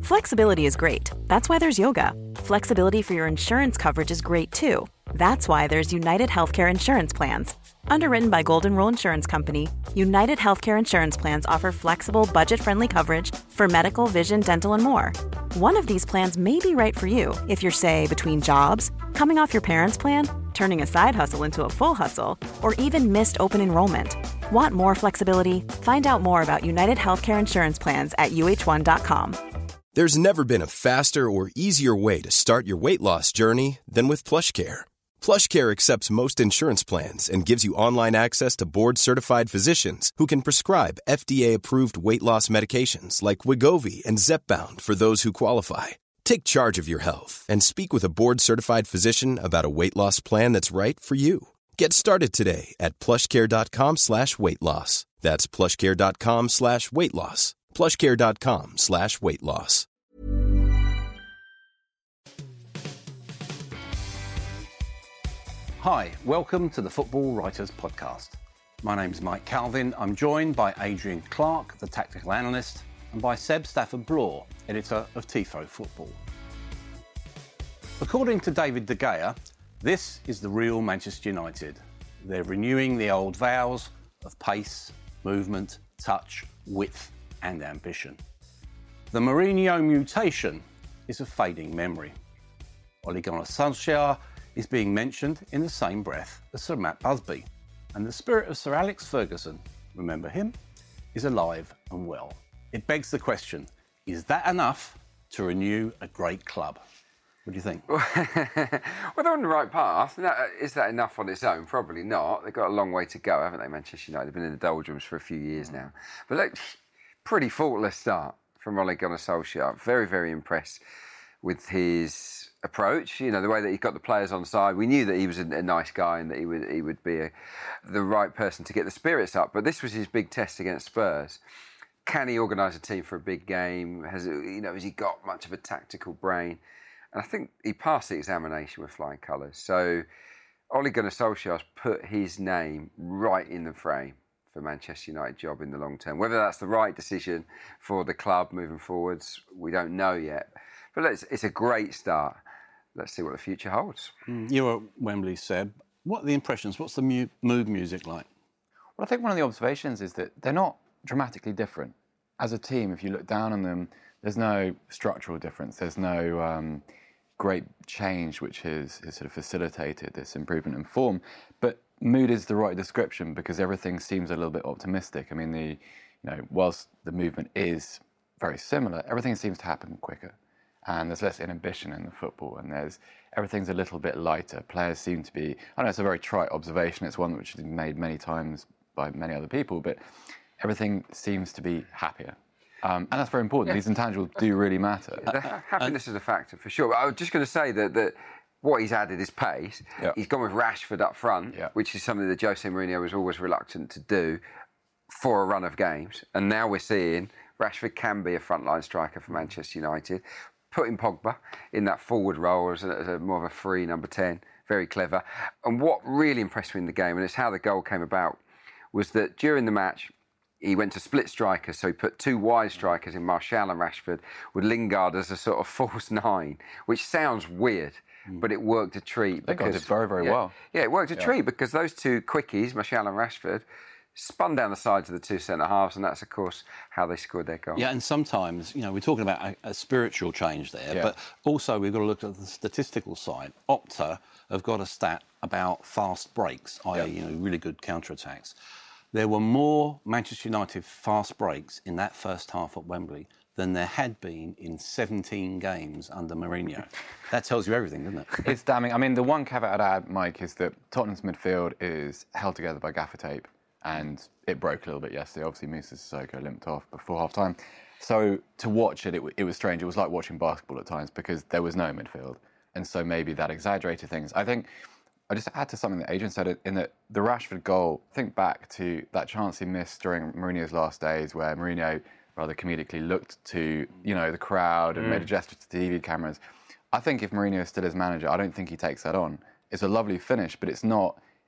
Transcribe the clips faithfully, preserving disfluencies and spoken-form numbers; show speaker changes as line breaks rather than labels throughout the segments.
Flexibility is great. That's why there's yoga. Flexibility for your insurance coverage is great too. That's why there's United Healthcare Insurance Plans. Underwritten by Golden Rule Insurance Company, United Healthcare Insurance Plans offer flexible, budget-friendly coverage for medical, vision, dental, and more. One of these plans may be right for you if you're, say, between jobs, coming off your parents' plan, turning a side hustle into a full hustle, or even missed open enrollment. Want more flexibility? Find out more about United Healthcare Insurance Plans at U H one dot com.
There's never been a faster or easier way to start your weight loss journey than with PlushCare. PlushCare accepts most insurance plans and gives you online access to board-certified physicians who can prescribe F D A-approved weight loss medications like Wegovy and Zepbound for those who qualify. Take charge of your health and speak with a board-certified physician about a weight loss plan that's right for you. Get started today at plushcare.com slash weight loss. That's plushcare.com slash weight loss. plushcare.com slash weight loss.
Hi, welcome to the Football Writers Podcast. My name's Mike Calvin. I'm joined by Adrian Clark, the tactical analyst, and by Seb Stafford-Bloor, editor of Tifo Football. According to David De Gea, this is the real Manchester United. They're renewing the old vows of pace, movement, touch, width, and ambition. The Mourinho mutation is a fading memory. Ole Gunnar Solskjaer is being mentioned in the same breath as Sir Matt Busby, and the spirit of Sir Alex Ferguson, remember him, is alive and well. It begs the question, is that enough to renew a great club? What do you think?
Well, they're on the right path. Is that enough on its own? Probably not. They've got a long way to go, haven't they, Manchester United? They've been in the doldrums for a few years now. But look, pretty faultless start from Ole Gunnar Solskjaer. Very, very impressed with his approach. You know, the way that he got the players on side. We knew that he was a, a nice guy and that he would he would be a, the right person to get the spirits up. But this was his big test against Spurs. Can he organise a team for a big game? Has you know has he got much of a tactical brain? And I think he passed the examination with flying colours. So Ole Gunnar Solskjaer's put his name right in the frame for Manchester United job in the long term. Whether that's the right decision for the club moving forwards, we don't know yet. But let's, it's a great start. Let's see what the future holds.
Mm, you were at Wembley, Seb. What are the impressions? What's the mu- mood music like?
Well, I think one of the observations is that they're not dramatically different. As a team, if you look down on them, there's no structural difference. There's no um, great change which has, has sort of facilitated this improvement in form. But mood is the right description because everything seems a little bit optimistic. I mean, the you know, whilst the movement is very similar, everything seems to happen quicker. And there's less inhibition in the football, and there's everything's a little bit lighter. Players seem to be, I know it's a very trite observation, it's one which has been made many times by many other people, but everything seems to be happier. Um, and that's very important. Yeah. These intangibles do really matter.
The happiness is a factor, for sure. But I was just going to say that, that what he's added is pace. Yeah. He's gone with Rashford up front, yeah. which is something that Jose Mourinho was always reluctant to do for a run of games. And now we're seeing Rashford can be a frontline striker for Manchester United. Putting Pogba in that forward role as, a, as a more of a free number ten, very clever. And what really impressed me in the game, and it's how the goal came about, was that during the match, he went to split strikers, so he put two wide strikers in Martial and Rashford, with Lingard as a sort of false nine, which sounds weird, mm. but it worked a treat.
Lingard did very, very
yeah,
well.
Yeah, it worked a
yeah.
treat because those two quickies, Martial and Rashford, spun down the sides of the two centre-halves, and that's, of course, how they scored their goal.
Yeah, and sometimes, you know, we're talking about a, a spiritual change there, yeah. but also we've got to look at the statistical side. Opta have got a stat about fast breaks, that is, yeah. you know, really good counter-attacks. There were more Manchester United fast breaks in that first half at Wembley than there had been in seventeen games under Mourinho. That tells you everything, doesn't it?
It's damning. I mean, the one caveat I'd add, Mike, is that Tottenham's midfield is held together by gaffer tape. And it broke a little bit yesterday. Obviously, Moussa Sissoko limped off before half-time. So to watch it, it, it was strange. It was like watching basketball at times because there was no midfield. And so maybe that exaggerated things. I think, I just add to something that Adrian said, in that the Rashford goal, think back to that chance he missed during Mourinho's last days where Mourinho rather comedically looked to, you know, the crowd and mm. made a gesture to the T V cameras. I think if Mourinho is still his manager, I don't think he takes that on. It's a lovely finish, but it's not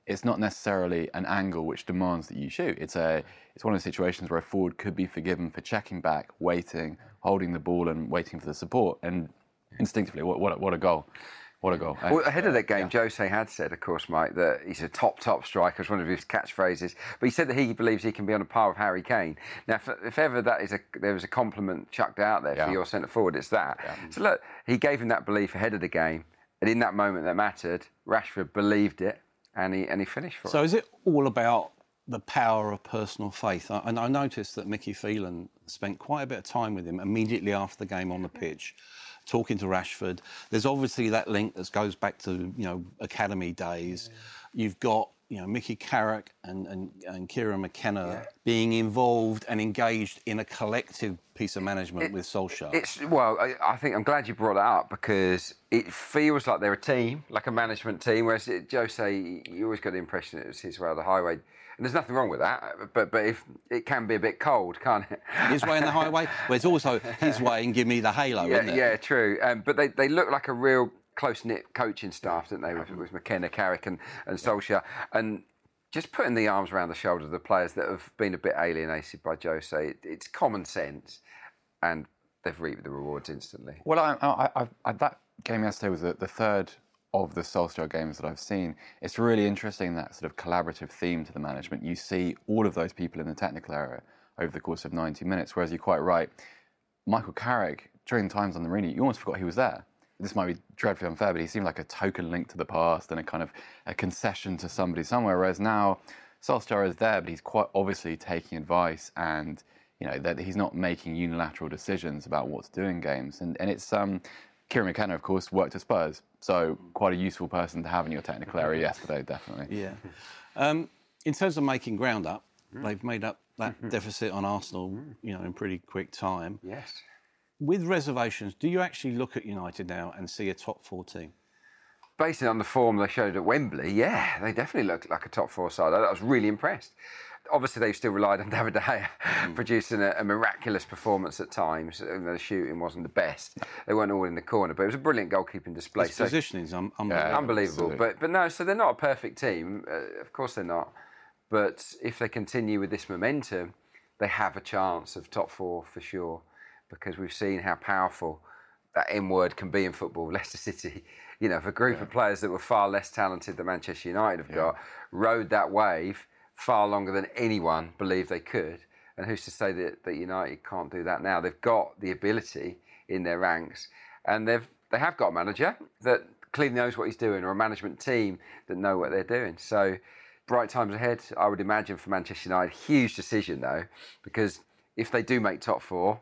it's not necessarily an angle which demands that you shoot. It's a it's one of the situations where a forward could be forgiven for checking back, waiting, holding the ball and waiting for the support. And instinctively, what what, what a goal. What a goal.
Well, ahead of that game,
yeah.
Jose had said, of course, Mike, that he's a top, top striker. It's one of his catchphrases. But he said that he believes he can be on a par with Harry Kane. Now, if, if ever that is a, there was a compliment chucked out there
yeah.
for your centre-forward, it's that. Yeah. So, look, he gave him that belief ahead of the game. And in that moment that mattered, Rashford believed it, and he and he finished for
so
it.
So is it all about the power of personal faith? I, and I noticed that Mickey Phelan spent quite a bit of time with him immediately after the game on the pitch, talking to Rashford. There's obviously that link that goes back to, you know, academy days. Yeah. You've got, you know, Mickey Carrick and, and, and Kieran McKenna yeah. being involved and engaged in a collective piece of management it, with Solskjaer.
It's, well, I, I think I'm glad you brought that up because it feels like they're a team, like a management team, whereas it, Jose, you always got the impression it was his way or the highway. And there's nothing wrong with that, but but if it can be a bit cold, can't it?
His way and the highway. Well, it's also his way and give me the halo,
yeah,
isn't it?
Yeah, true. Um, but they, they look like a real close-knit coaching staff, don't they, with, with McKenna, Carrick and, and Solskjaer. And just putting the arms around the shoulders of the players that have been a bit alienated by Jose, it, it's common sense, and they've reaped the rewards instantly.
Well, I, I, I, I, that game yesterday was the, the third of the Solskjaer games that I've seen. It's really interesting, that sort of collaborative theme to the management. You see all of those people in the technical area over the course of ninety minutes, whereas you're quite right, Michael Carrick, during times on the arena, you almost forgot he was there. This might be dreadfully unfair, but he seemed like a token link to the past and a kind of a concession to somebody somewhere, whereas now Solskjaer is there, but he's quite obviously taking advice, and you know that he's not making unilateral decisions about what to do in games. And, and it's... um. Kieran McKenna, of course, worked at Spurs, so quite a useful person to have in your technical area yesterday, definitely.
Yeah. Um, in terms of making ground up, they've made up that deficit on Arsenal, you know, in pretty quick time.
Yes.
With reservations, do you actually look at United now and see a top four team?
Based on the form they showed at Wembley, yeah, they definitely looked like a top four side. I was really impressed. Obviously, they've still relied on David De Gea mm. producing a, a miraculous performance at times. The shooting wasn't the best. They weren't all in the corner, but it was a brilliant goalkeeping display.
His so, positioning is un- unbelievable.
Yeah, unbelievable. But, but no, so they're not a perfect team. Uh, of course they're not. But if they continue with this momentum, they have a chance of top four for sure, because we've seen how powerful that M word can be in football. Leicester City, you know, if a group yeah. of players that were far less talented than Manchester United have yeah. got, rode that wave far longer than anyone believed they could. And who's to say that, that United can't do that now? They've got the ability in their ranks, and they've they have got a manager that clearly knows what he's doing, or a management team that know what they're doing. So bright times ahead, I would imagine, for Manchester United. Huge decision though, because if they do make top four,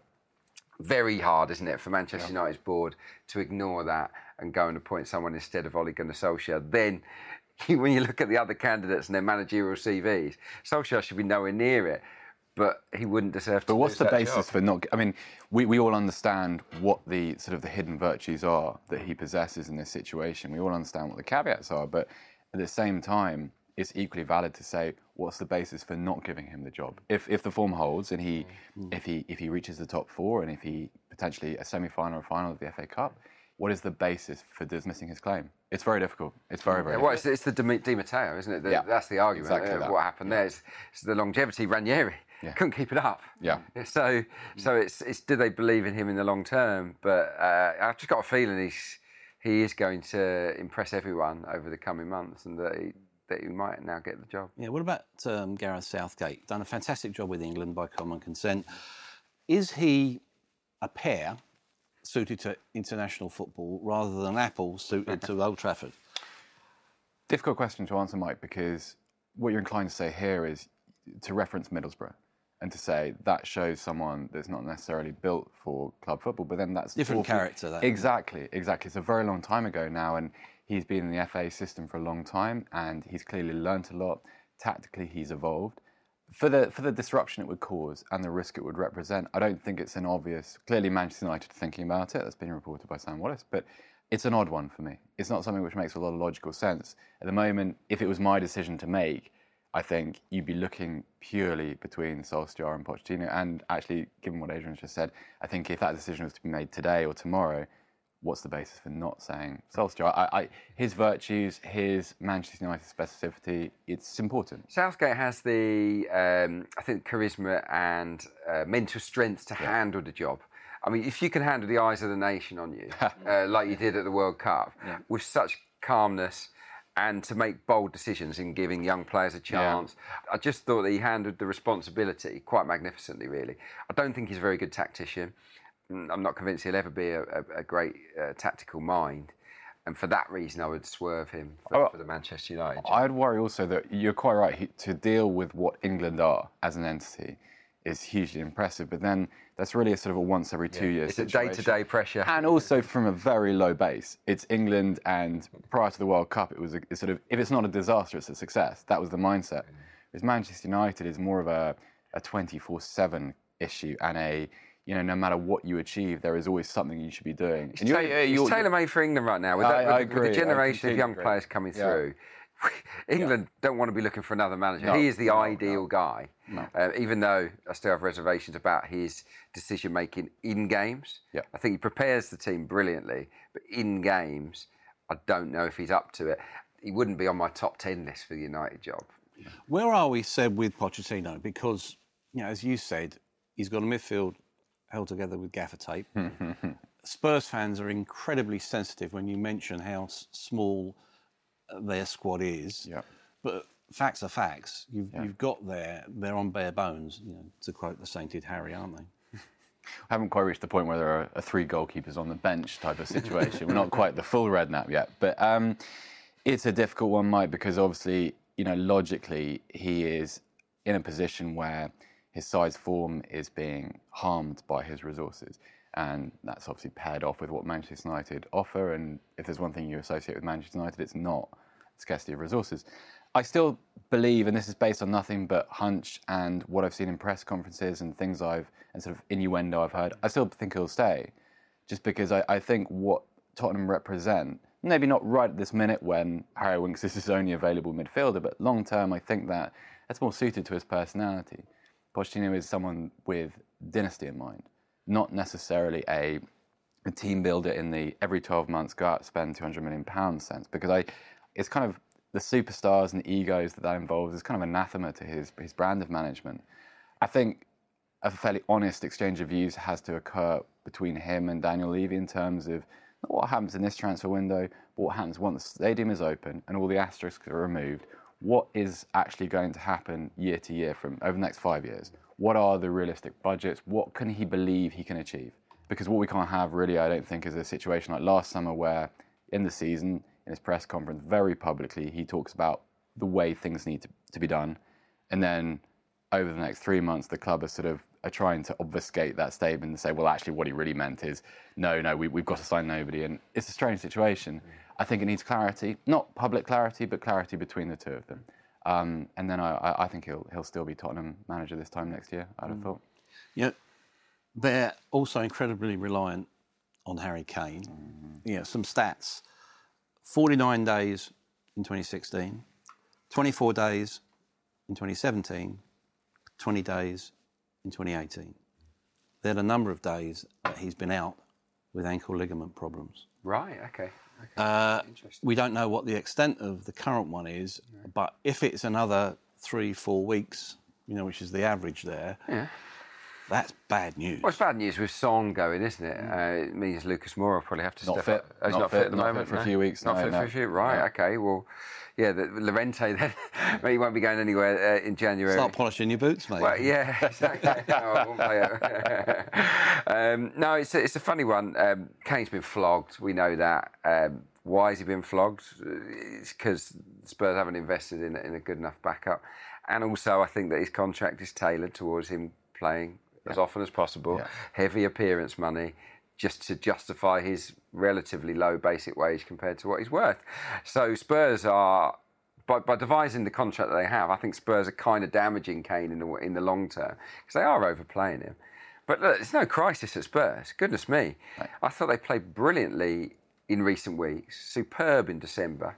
very hard, isn't it, for Manchester yeah. United's board to ignore that and go and appoint someone instead of Ole Gunnar Solskjaer. Then, when you look at the other candidates and their managerial C Vs, Solskjaer should be nowhere near it, but he wouldn't deserve to.
But what's the basis
job.
for not? I mean, we, we all understand what the sort of the hidden virtues are that he possesses in this situation. We all understand what the caveats are, but at the same time, it's equally valid to say, what's the basis for not giving him the job? If if the form holds and he mm. if he if he reaches the top four, and if he potentially a semi-final or final of the F A Cup, what is the basis for dismissing his claim? It's very difficult. It's very, very
yeah, well, it's, it's the Di, Di Matteo, isn't it? The,
yeah.
That's the argument.
Exactly
uh,
that.
What happened
yeah.
there is, is the longevity. Ranieri yeah. couldn't keep it up.
Yeah.
So, so it's it's do they believe in him in the long term? But uh, I've just got a feeling he's he is going to impress everyone over the coming months, and that he, that he might now get the job.
Yeah. What about um, Gareth Southgate? Done a fantastic job with England by common consent. Is he a pair suited to international football rather than Apple suited to Old Trafford?
Difficult question to answer, Mike, because what you're inclined to say here is to reference Middlesbrough and to say that shows someone that's not necessarily built for club football, but then that's...
Different
awful.
character, that.
Exactly, exactly. It's a very long time ago now, and he's been in the F A system for a long time, and he's clearly learnt a lot. Tactically, he's evolved. For the for the disruption it would cause and the risk it would represent, I don't think it's an obvious... Clearly, Manchester United are thinking about it. That's been reported by Sam Wallace, but it's an odd one for me. It's not something which makes a lot of logical sense. At the moment, if it was my decision to make, I think you'd be looking purely between Solskjaer and Pochettino. And actually, given what Adrian's just said, I think if that decision was to be made today or tomorrow, what's the basis for not saying Solskjaer? I, I, his virtues, his Manchester United specificity, it's important.
Southgate has the, um, I think, charisma and uh, mental strength to yeah. handle the job. I mean, if you can handle the eyes of the nation on you, uh, like you did at the World Cup, yeah. with such calmness and to make bold decisions in giving young players a chance, yeah. I just thought that he handled the responsibility quite magnificently, really. I don't think he's a very good tactician. I'm not convinced he'll ever be a, a, a great uh, tactical mind. And for that reason, I would swerve him for, oh, for the Manchester United job.
I'd worry also that you're quite right. He, to deal with what England are as an entity is hugely impressive. But then that's really a sort of a once every two yeah. years
It's
situation.
a day-to-day pressure.
And also from a very low base. It's England, and prior to the World Cup, it was a, it's sort of, if it's not a disaster, it's a success. That was the mindset. Whereas Manchester United is more of a, a twenty-four seven issue and a... You know, no matter what you achieve, there is always something you should be doing.
It's, ta- it's tailor-made for England right now. With,
I,
that, with,
I agree,
with the generation of young
agree.
players coming
yeah.
through, England yeah. don't want to be looking for another manager.
No,
he is the
no,
ideal
no.
guy,
no.
Uh, even though I still have reservations about his decision-making in games.
Yeah.
I think he prepares the team brilliantly, but in games, I don't know if he's up to it. He wouldn't be on my top ten list for the United job.
Where are we, Seb, with Pochettino? Because, you know, as you said, he's got a midfield held together with gaffer tape. Spurs fans are incredibly sensitive when you mention how s- small their squad is.
Yeah.
But facts are facts. You've,
yeah.
you've got there, they're on bare bones, you know, to quote the sainted Harry, aren't they?
I haven't quite reached the point where there are, are three goalkeepers on the bench type of situation. We're not quite the full Redknapp yet. But um, it's a difficult one, Mike, because obviously, you know, logically, he is in a position where his side's form is being harmed by his resources. And that's obviously paired off with what Manchester United offer. And if there's one thing you associate with Manchester United, it's not scarcity of resources. I still believe, and this is based on nothing but hunch and what I've seen in press conferences and things I've, and sort of innuendo I've heard, I still think he'll stay. Just because I, I think what Tottenham represent, maybe not right at this minute when Harry Winks is his only available midfielder, but long term, I think that that's more suited to his personality. Pochettino is someone with dynasty in mind, not necessarily a, a team builder in the every twelve months go out spend two hundred million pounds sense, because I, it's kind of the superstars and the egos that that involves is kind of anathema to his, his brand of management. I think a fairly honest exchange of views has to occur between him and Daniel Levy in terms of not what happens in this transfer window, but what happens once the stadium is open and all the asterisks are removed. What is actually going to happen year to year from over the next five years? What are the realistic budgets? What can he believe he can achieve? Because what we can't have really, I don't think, is a situation like last summer where in the season, in his press conference, very publicly, he talks about the way things need to, to be done. And then over the next three months, the club are sort of are trying to obfuscate that statement and say, well, actually what he really meant is, no, no, we, we've got to sign nobody. And it's a strange situation. I think it needs clarity, not public clarity, but clarity between the two of them. Um, and then I, I think he'll he'll still be Tottenham manager this time next year, I'd have mm. thought.
Yeah, they're also incredibly reliant on Harry Kane. Mm. Yeah, some stats. forty-nine days in twenty sixteen, twenty-four days in twenty seventeen, twenty days in twenty eighteen. There are a number of days that he's been out with ankle ligament problems.
Right, okay. Okay.
Uh, we don't know what the extent of the current one is, yeah. but if it's another three, four weeks, you know, which is the average there, yeah. that's bad news.
Well, it's bad news with Son going, isn't it? Mm. Uh, it means Lucas Moura will probably have to
not
step
fit.
up. Oh, he's
not,
not
fit,
fit at the
not
moment.
Fit for
no?
a few weeks.
Not
no,
fit
no.
for a few. Right.
No.
Okay. Well, yeah. The, Llorente then he won't be going anywhere uh, in January.
Start polishing your boots, mate.
Well, yeah. Exactly. no, I won't play it. um, no, it's a, it's a funny one. Um, Kane's been flogged. We know that. Um, Why has he been flogged? It's because Spurs haven't invested in, in a good enough backup. And also, I think that his contract is tailored towards him playing yeah. as often as possible, yeah. heavy appearance money, just to justify his relatively low basic wage compared to what he's worth. So Spurs are, by, by devising the contract that they have, I think Spurs are kind of damaging Kane in the, in the long term, because they are overplaying him. But look, it's no crisis at Spurs. Goodness me. Right. I thought they played brilliantly in recent weeks, superb in December,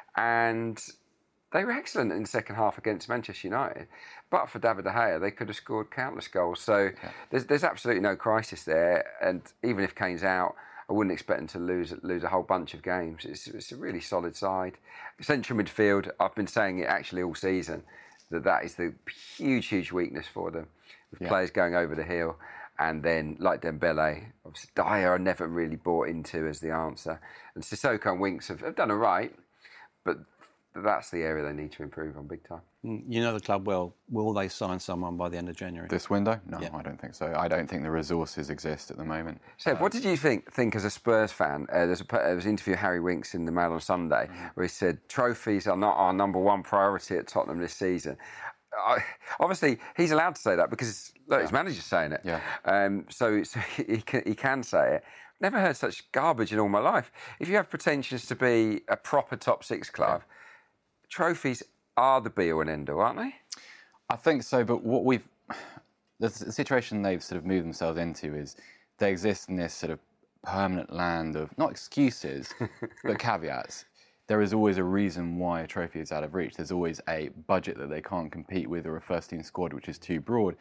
and they were excellent in the second half against Manchester United. But for David De Gea, they could have scored countless goals. So yeah. there's, there's absolutely no crisis there. And even if Kane's out, I wouldn't expect them to lose lose a whole bunch of games. It's, it's a really solid side. Central midfield, I've been saying it actually all season, that that is the huge, huge weakness for them, with yeah. players going over the hill. And then, like Dembele, obviously Dyer I never really bought into as the answer. And Sissoko and Winks have, have done all right, but that's the area they need to improve on big time.
You know the club well. Will they sign someone by the end of January?
This window? No,
yeah.
I don't think so. I don't think the resources exist at the moment.
Seb, what did you think think as a Spurs fan? Uh, there's a, there was an interview of Harry Winks in the Mail on Sunday mm-hmm. where he said trophies are not our number one priority at Tottenham this season. I, obviously, he's allowed to say that because look, yeah. his manager's saying it.
Yeah.
Um, so so he, can, he can say it. Never heard such garbage in all my life. If you have pretensions to be a proper top six club, yeah. trophies are the be-all and end-all, aren't they?
I think so, but what we've... The situation they've sort of moved themselves into is they exist in this sort of permanent land of, not excuses, but caveats. There is always a reason why a trophy is out of reach. There's always a budget that they can't compete with or a first-team squad which is too broad.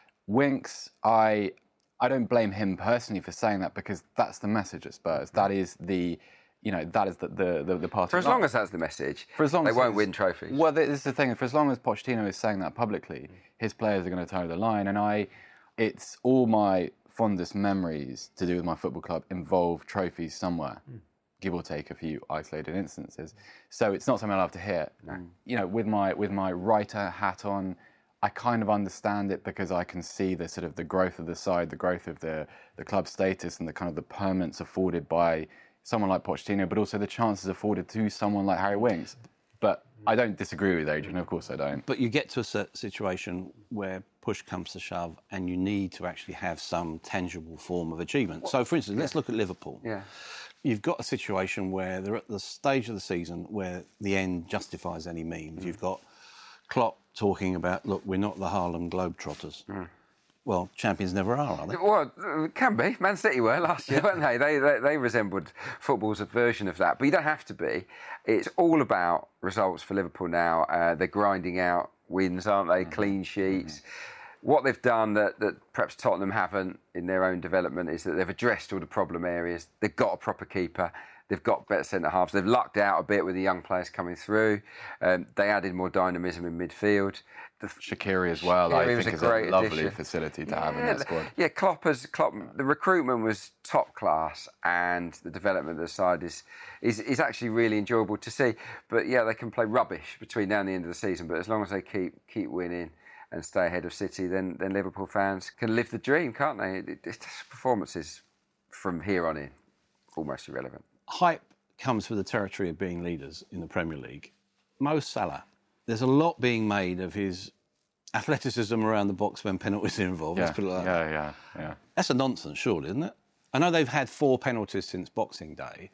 Winks, I I don't blame him personally for saying that because that's the message at Spurs. That is the... You know, that is the the, the, the part
For as
long
as that's the message,
for as long
they
as
won't win trophies.
Well, this is the thing. For as long as Pochettino is saying that publicly, his players are going to toe the line. And I, it's all my fondest memories to do with my football club involve trophies somewhere, mm. give or take a few isolated instances. So it's not something I love to hear. No. You know, with my with my writer hat on, I kind of understand it because I can see the sort of the growth of the side, the growth of the the club status, and the kind of the permanence afforded by someone like Pochettino, but also the chances afforded to someone like Harry Winks. But I don't disagree with Adrian, of course I don't.
But you get to a situation where push comes to shove and you need to actually have some tangible form of achievement. What? So, for instance, let's look at Liverpool.
Yeah.
You've got a situation where they're at the stage of the season where the end justifies any means. Mm. You've got Klopp talking about, look, we're not the Harlem Globetrotters. Mm. Well, champions never are, are they?
Well, it can be. Man City were last year, weren't they? They, they? they resembled football's version of that. But you don't have to be. It's all about results for Liverpool now. Uh, they're grinding out wins, aren't they? Mm-hmm. Clean sheets. Mm-hmm. What they've done that, that perhaps Tottenham haven't in their own development is that they've addressed all the problem areas. They've got a proper keeper. They've got better centre-halves. They've lucked out a bit with the young players coming through. Um, they added more dynamism in midfield. The
Shaqiri as well,
Shaqiri
I
was
think,
a
is
great
a lovely
addition.
facility to
yeah,
have in that squad.
Yeah, Klopp has, Klopp, the recruitment was top class and the development of the side is, is is actually really enjoyable to see. But yeah, they can play rubbish between now and the end of the season, but as long as they keep keep winning and stay ahead of City, then, then Liverpool fans can live the dream, can't they? It, it's just performances from here on in, almost irrelevant.
Hype comes with the territory of being leaders in the Premier League. Mo Salah, there's a lot being made of his athleticism around the box when penalties are involved.
Yeah,
Let's put it like
yeah,
that.
yeah, yeah.
That's a nonsense, surely, isn't it? I know they've had four penalties since Boxing Day,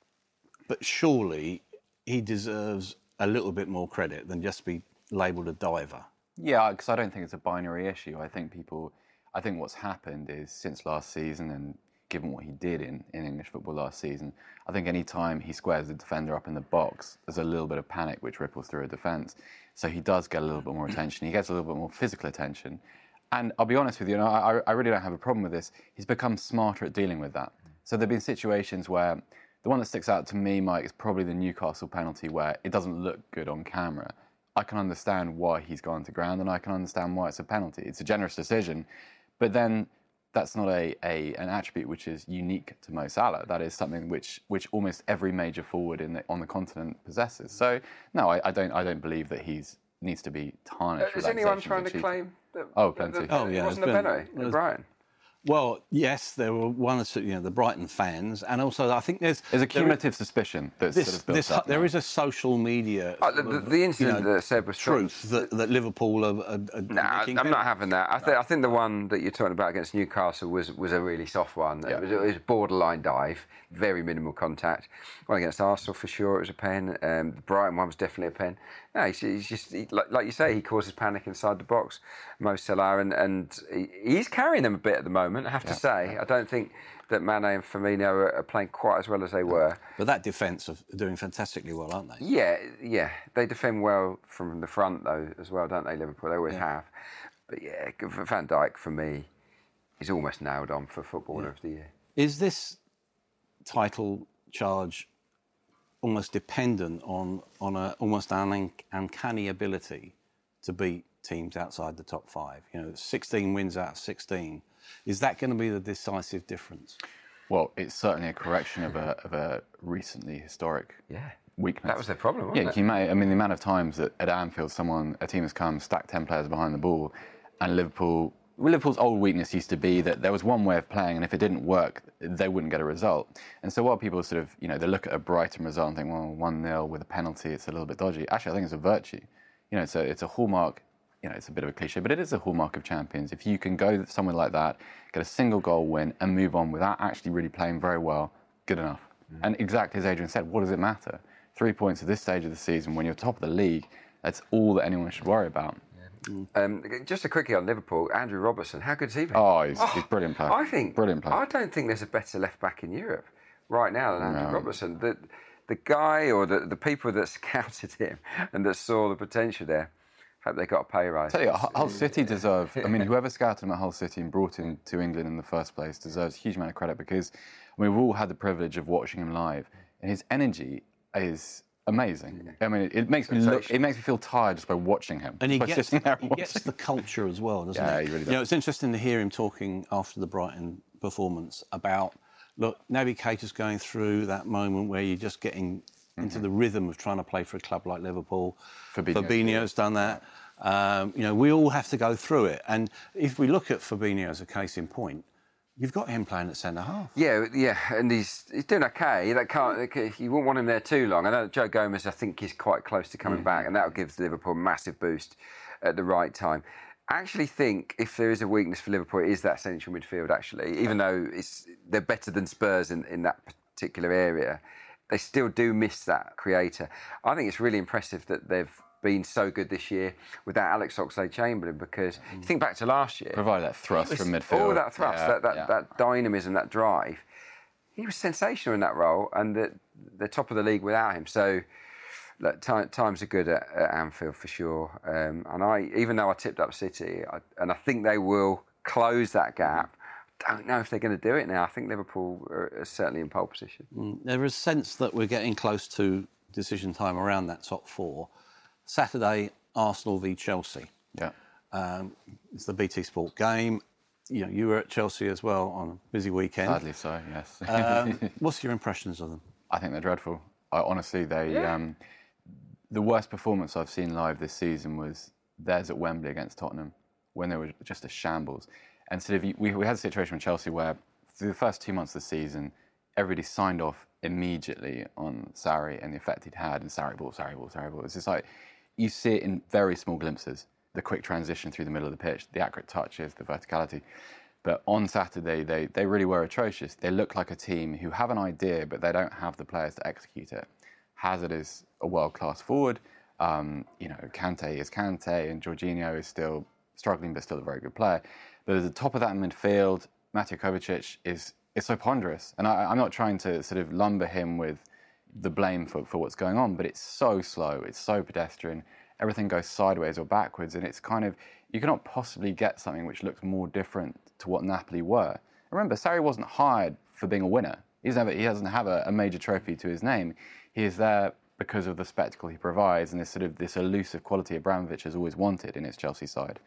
but surely he deserves a little bit more credit than just be labelled a diver.
Yeah, because I don't think it's a binary issue. I think people, I think what's happened is since last season and given what he did in, in English football last season, I think any time he squares the defender up in the box, there's a little bit of panic which ripples through a defence. So he does get a little bit more attention. He gets a little bit more physical attention. And I'll be honest with you, and I, I really don't have a problem with this, he's become smarter at dealing with that. So there have been situations where the one that sticks out to me, Mike, is probably the Newcastle penalty where it doesn't look good on camera. I can understand why he's gone to ground and I can understand why it's a penalty. It's a generous decision, but then that's not a, a an attribute which is unique to Mo Salah. That is something which which almost every major forward in the, on the continent possesses. So no, I, I don't I don't believe that he's needs to be tarnished.
Uh, is anyone trying to claim that?
Oh, plenty.
That, that,
oh, yeah,
it wasn't
been,
a penalty,
was,
Brighton.
Well, yes, there were one or two, you know, the Brighton fans, and also I think there's
there's a cumulative there, suspicion that's
this,
sort of built
this,
up.
There
now.
is a social media.
Oh, the, the, the incident
you know,
that Seb was
truth that, that Liverpool are. are, are
no, I'm not
penalty.
having that. I, th- I think the one that you're talking about against Newcastle was was a really soft one.
Yeah.
It, was, it was a borderline dive, very minimal contact. One against Arsenal for sure, it was a pen. Um, the Brighton one was definitely a pen. No, he's, he's just he, like, like you say, he causes panic inside the box, Mo Salah, and, and he, he's carrying them a bit at the moment. I have
yeah.
to say, I don't think that Mane and Firmino are, are playing quite as well as they were.
But that defence are doing fantastically well, aren't they?
Yeah, yeah, they defend well from the front though as well, don't they? Liverpool, they always yeah. have. But yeah, Van Dijk for me is almost nailed on for Footballer yeah. of the Year.
Is this title charge almost dependent on on a almost an uncanny ability to beat teams outside the top five? You know, sixteen wins out of sixteen. Is that going to be the decisive difference?
Well, it's certainly a correction of a of a recently historic
yeah.
weakness.
That was their problem, wasn't
yeah,
it?
Can you imagine, I mean, the amount of times that at Anfield, someone, a team has come, stacked ten players behind the ball, and Liverpool. Well, Liverpool's old weakness used to be that there was one way of playing, and if it didn't work, they wouldn't get a result. And so while people sort of, you know, they look at a Brighton result and think, well, one nil with a penalty, it's a little bit dodgy. Actually, I think it's a virtue. You know, it's a, it's a hallmark, you know, it's a bit of a cliche, but it is a hallmark of champions. If you can go somewhere like that, get a single goal win, and move on without actually really playing very well, good enough. Mm. And exactly as Adrian said, what does it matter? Three points at this stage of the season, when you're top of the league, that's all that anyone should worry about.
Um, just a quickie on Liverpool, Andrew Robertson. How good has he been?
Oh, he's,
oh,
he's a brilliant player.
I think.
Brilliant player.
I don't think there's a better left back in Europe right now than Andrew
No.
Robertson. The the guy or the, the people that scouted him and that saw the potential there, hope they got a pay rise.
I tell you, Hull City deserve. I mean, whoever scouted him at Hull City and brought him to England in the first place deserves a huge amount of credit, because I mean, we've all had the privilege of watching him live, and his energy is amazing. I mean, it, it makes me look. It makes me feel tired just by watching him.
And he
by
gets,
sitting there and
he
watching.
gets the culture as well, doesn't
Yeah,
he?
he really does.
You know, it's interesting to hear him talking after the Brighton performance about, look, Naby Keita's going through that moment where you're just getting mm-hmm. into the rhythm of trying to play for a club like Liverpool.
Fabinho.
Fabinho's done that. Um, you know, we all have to go through it. And if we look at Fabinho as a case in point, you've got him playing at centre half.
Yeah, yeah, and he's he's doing okay. That can't you wouldn't want him there too long. I know that Joe Gomez, I think, is quite close to coming mm-hmm. back, and that'll give Liverpool a massive boost at the right time. I actually think if there is a weakness for Liverpool, it is that central midfield. Actually, even though it's they're better than Spurs in, in that particular area, they still do miss that creator. I think it's really impressive that they've been so good this year without Alex Oxlade-Chamberlain, because you think back to last year,
provided that thrust from midfield,
all that thrust,
yeah,
that that,
yeah.
that dynamism, that drive. He was sensational in that role, and the the top of the league without him. So, look, time, times are good at, at Anfield for sure. Um, and I, even though I tipped up City, I, and I think they will close that gap. I don't know if they're going to do it now. I think Liverpool are, are certainly in pole position.
Mm, there is a sense that we're getting close to decision time around that top four. Saturday, Arsenal v Chelsea.
Yeah,
um, it's the B T Sport game. You know, you were at Chelsea as well on a busy weekend.
Sadly so, yes.
um, what's your impressions of them?
I think they're dreadful. I, honestly, they.
Yeah.
Um, the worst performance I've seen live this season was theirs at Wembley against Tottenham, when they were just a shambles. And sort of, we, we had a situation with Chelsea where, through the first two months of the season, everybody signed off immediately on Sarri and the effect he'd had, and Sarri ball, Sarri ball, Sarri ball. It's just like, you see it in very small glimpses, the quick transition through the middle of the pitch, the accurate touches, the verticality. But on Saturday, they, they really were atrocious. They look like a team who have an idea, but they don't have the players to execute it. Hazard is a world-class forward. Um, you know, Kante is Kante, and Jorginho is still struggling, but still a very good player. But at the top of that midfield, Mateo Kovacic is, is so ponderous. And I, I'm not trying to sort of lumber him with the blame for, for what's going on, but it's so slow, it's so pedestrian, everything goes sideways or backwards, and it's kind of, you cannot possibly get something which looks more different to what Napoli were. Remember, Sarri wasn't hired for being a winner. He's never, he doesn't have a, a major trophy to his name. He is there because of the spectacle he provides and this sort of this elusive quality Abramovich has always wanted in his Chelsea side.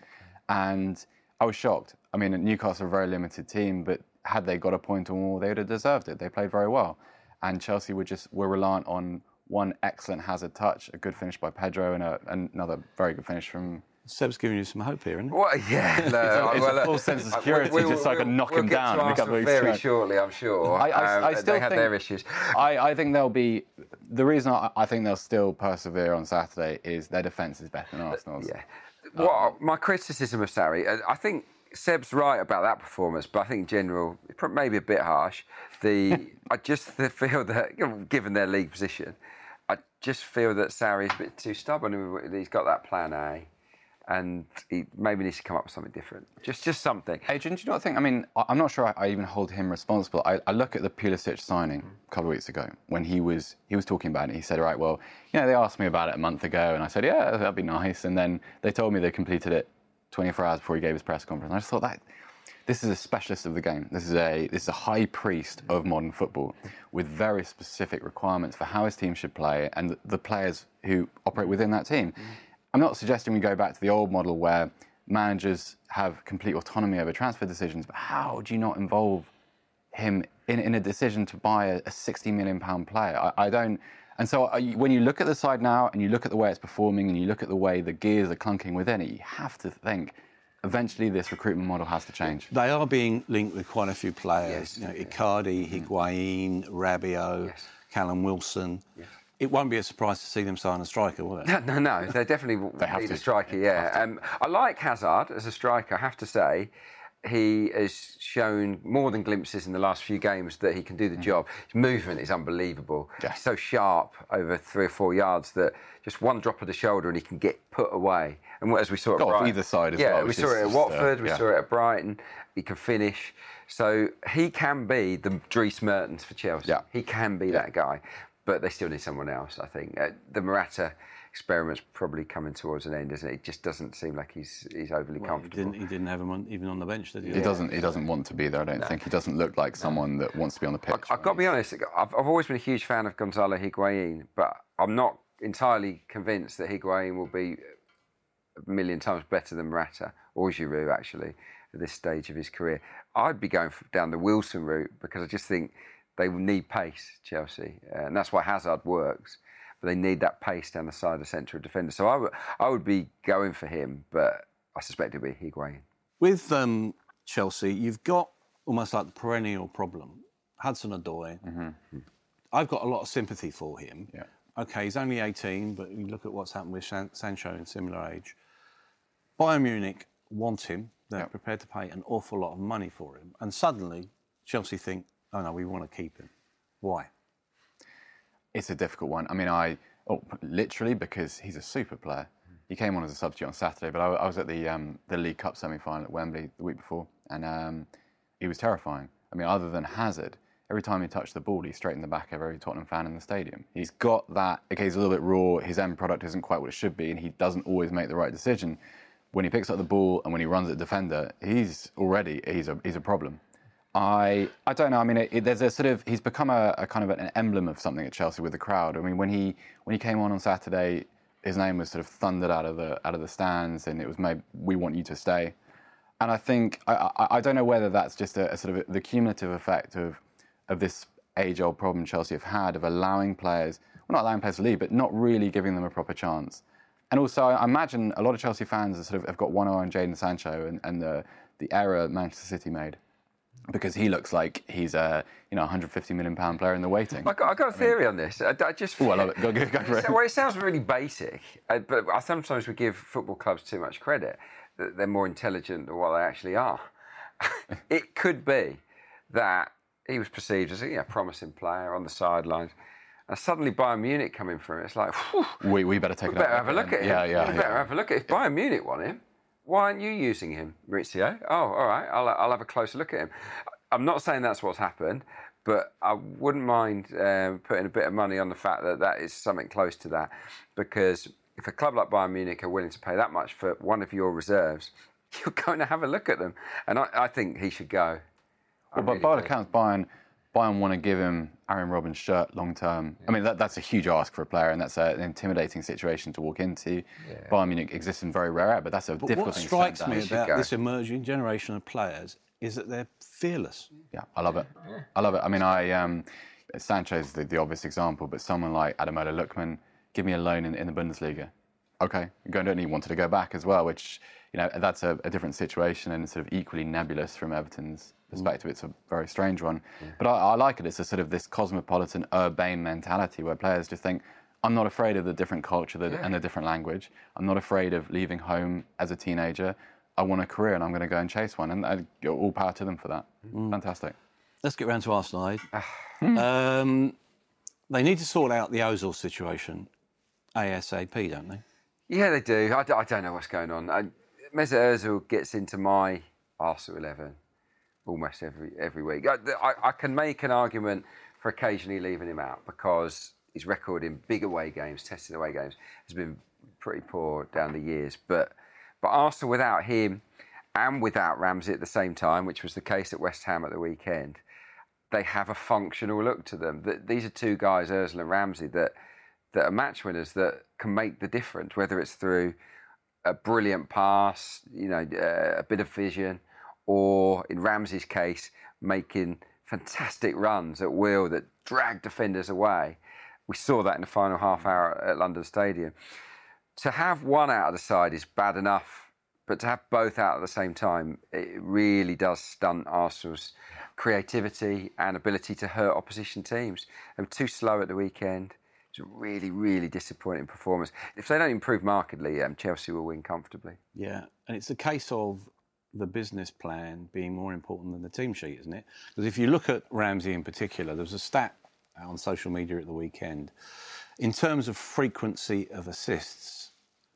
And I was shocked. I mean, Newcastle are a very limited team, but had they got a point or more, they would have deserved it. They played very well. And Chelsea were just were reliant on one excellent Hazard touch, a good finish by Pedro, and a, another very good finish from.
Seb's giving you some hope here, isn't it?
Well, yeah, no,
it's a, it's
well,
a full sense of security,
we'll,
just so I can knock
we'll
him
get
down
to
in a couple of
Arsenal
weeks'
very
time.
shortly, I'm sure.
I, I,
um,
I still
they had
think,
their issues.
I, I think they'll be. The reason I, I think they'll still persevere on Saturday is their defence is better than Arsenal's.
Yeah. Well, my criticism of Sarri, I think Seb's right about that performance, but I think in general, maybe a bit harsh. The I just feel that, you know, given their league position, I just feel that Sarri's a bit too stubborn. He's got that plan A, and he maybe needs to come up with something different. Just, just something.
Adrian, do you know what I think? I mean, I'm not sure I, I even hold him responsible. I, I look at the Pulisic signing a couple of weeks ago when he was he was talking about it. He said, "All right, well, you know, they asked me about it a month ago, and I said, yeah, that'd be nice." And then they told me they completed it twenty-four hours before he gave his press conference. And I just thought that this is a specialist of the game. This is a this is a high priest of modern football with very specific requirements for how his team should play and the players who operate within that team. I'm not suggesting we go back to the old model where managers have complete autonomy over transfer decisions, but how do you not involve him in, in a decision to buy a, a sixty million pound player? I, I don't. And so I, when you look at the side now and you look at the way it's performing and you look at the way the gears are clunking within it, you have to think eventually this recruitment model has to change.
They are being linked with quite a few players.
Yes.
You know, Icardi, Higuain, Rabiot,
Yes.
Callum Wilson.
Yes.
It won't be a surprise to see them sign a striker, will it?
No, no, no. They definitely
They have
need
to.
a striker, yeah. Um, I like Hazard as a striker, I have to say. He has shown more than glimpses in the last few games that he can do the mm-hmm. job. His movement is unbelievable.
Yeah.
He's so sharp over three or four yards that just one drop of the shoulder and he can get put away. And as we saw at
Got off
Brighton,
either side as
yeah,
well,
we
which
saw
is
it at
just, uh,
Watford, we
yeah.
saw it at Brighton. He can finish. So he can be the Dries Mertens for Chelsea.
Yeah.
He can be that guy. But they still need someone else, I think. Uh, the Morata experiment's probably coming towards an end, isn't it? It just doesn't seem like he's he's overly
Well,
comfortable.
He didn't, he didn't have him on, even on the bench, did he?
He doesn't. He doesn't want to be there. I don't no. think he doesn't look like someone that wants to be on the pitch.
I, I've got to be honest. I've, I've always been a huge fan of Gonzalo Higuain, but I'm not entirely convinced that Higuain will be a million times better than Morata or Giroud actually at this stage of his career. I'd be going down the Wilson route because I just think they will need pace, Chelsea, and that's why Hazard works. But they need that pace down the side of the central defender. So I would, I would be going for him, but I suspect it'll be Higuain.
With um, Chelsea, you've got almost like the perennial problem. Hudson-Odoi. Mm-hmm. I've got a lot of sympathy for him.
Yeah.
OK, he's only eighteen, but you look at what's happened with San- Sancho in similar age. Bayern Munich want him. They're yep. prepared to pay an awful lot of money for him. And suddenly, Chelsea think, oh, no, we want to keep him. Why?
It's a difficult one. I mean, I oh, literally because he's a super player. He came on as a substitute on Saturday, but I, I was at the um, the League Cup semi-final at Wembley the week before, and um, he was terrifying. I mean, other than Hazard, every time he touched the ball, he straightened the back of every Tottenham fan in the stadium. He's got that. Okay, he's a little bit raw. His end product isn't quite what it should be, and he doesn't always make the right decision. When he picks up the ball and when he runs at defender, he's already he's a he's a problem. I I don't know. I mean, it, it, there's a sort of he's become a, a kind of an emblem of something at Chelsea with the crowd. I mean, when he when he came on on Saturday, his name was sort of thundered out of the out of the stands, and it was made, "We want you to stay." And I think I I, I don't know whether that's just a, a sort of a, the cumulative effect of of this age-old problem Chelsea have had of allowing players, well, not allowing players to leave, but not really giving them a proper chance. And also, I imagine a lot of Chelsea fans are sort of have got one eye on Jadon Sancho and, and the the error Manchester City made. Because he looks like he's a you know one hundred fifty million pound player in the waiting.
I got, I got a theory
I mean,
on this. I, I just
oh, I love it. Go, go, go for it.
Well, it sounds really basic, uh, but I sometimes we give football clubs too much credit that they're more intelligent than what they actually are. It could be that he was perceived as a you know, promising player on the sidelines, and suddenly Bayern Munich come in for him. It's like, whew,
we we better take
we
it.
Better have a look at him.
Yeah, yeah.
We
yeah.
better have a look at. If Bayern Munich want him, why aren't you using him, Maurizio? Oh, all right. I'll I'll have a closer look at him. I'm not saying that's what's happened, but I wouldn't mind um, putting a bit of money on the fact that that is something close to that. Because if a club like Bayern Munich are willing to pay that much for one of your reserves, you're going to have a look at them. And I, I think he should go.
Well, but by all accounts, Bayern, Bayern want to give him Aaron Robben's shirt long term. Yeah. I mean, that, that's a huge ask for a player, and that's a, an intimidating situation to walk into. Yeah. Bayern Munich exists in very rare air, but that's a
but
difficult thing to say.
What strikes me about this emerging generation of players is that they're fearless.
Yeah, I love it. I love it. I mean, I um, Sancho's the, the obvious example, but someone like Ademola Lookman, give me a loan in, in the Bundesliga. Okay, go and do it. And he wanted to go back as well, which, you know, that's a, a different situation and sort of equally nebulous from Everton's perspective. Mm. It's a very strange one. Yeah. But I, I like it. It's a sort of this cosmopolitan, urbane mentality where players just think, I'm not afraid of the different culture the, yeah. and the different language. I'm not afraid of leaving home as a teenager. I want a career and I'm going to go and chase one. And I, all power to them for that. Mm. Fantastic.
Let's get round to our side. um, they need to sort out the Ozil situation ASAP, don't they?
Yeah, they do. I, I don't know what's going on. I, Mesut Ozil gets into my Arsenal eleven almost every every week. I, I, I can make an argument for occasionally leaving him out because his record in big away games, tested away games, has been pretty poor down the years. But but Arsenal without him and without Ramsey at the same time, which was the case at West Ham at the weekend, they have a functional look to them. That these are two guys, Ozil and Ramsey, that that are match winners that can make the difference, whether it's through a brilliant pass, you know, uh, a bit of vision, or in Ramsey's case, making fantastic runs at will that drag defenders away. We saw that in the final half hour at London Stadium. To have one out of the side is bad enough, but to have both out at the same time, it really does stunt Arsenal's creativity and ability to hurt opposition teams. They were too slow at the weekend. It was a really, really disappointing performance. If they don't improve markedly, um, Chelsea will win comfortably.
Yeah, and it's a case of the business plan being more important than the team sheet, isn't it? Because if you look at Ramsey in particular, there was a stat on social media at the weekend. In terms of frequency of assists,